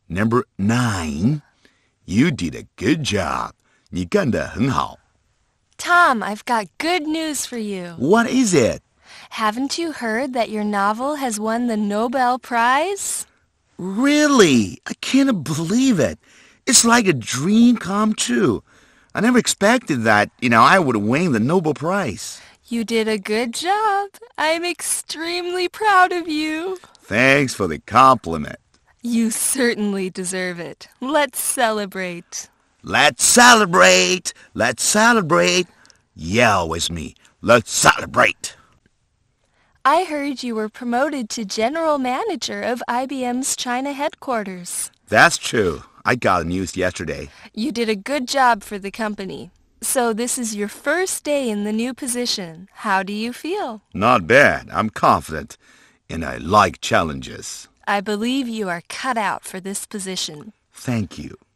Number 9. You did a good job. 你干得很好。 Tom, I've got good news for you. What is it? Haven't you heard that your novel has won the Nobel Prize? Really? I can't believe it. It's like a dream come true. I never expected that, I would win the Nobel Prize. You did a good job. I'm extremely proud of you. Thanks for the compliment. You certainly deserve it. Let's celebrate. Let's celebrate! Let's celebrate! Yell with me. Let's celebrate! I heard you were promoted to General Manager of IBM's China headquarters. That's true. I got the news yesterday. You did a good job for the company. So this is your first day in the new position. How do you feel? Not bad. I'm confident. And I like challenges. I believe you are cut out for this position. Thank you.